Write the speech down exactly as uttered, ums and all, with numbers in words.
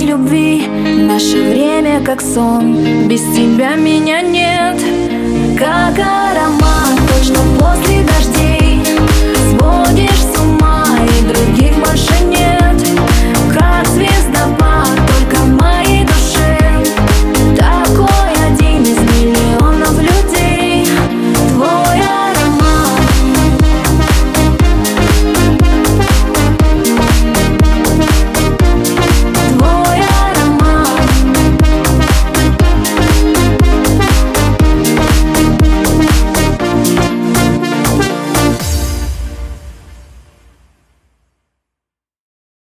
любви. Наше время как сон, без тебя меня нет. Как аромат, точно после дождей, сводишь с ума, и других больше нет.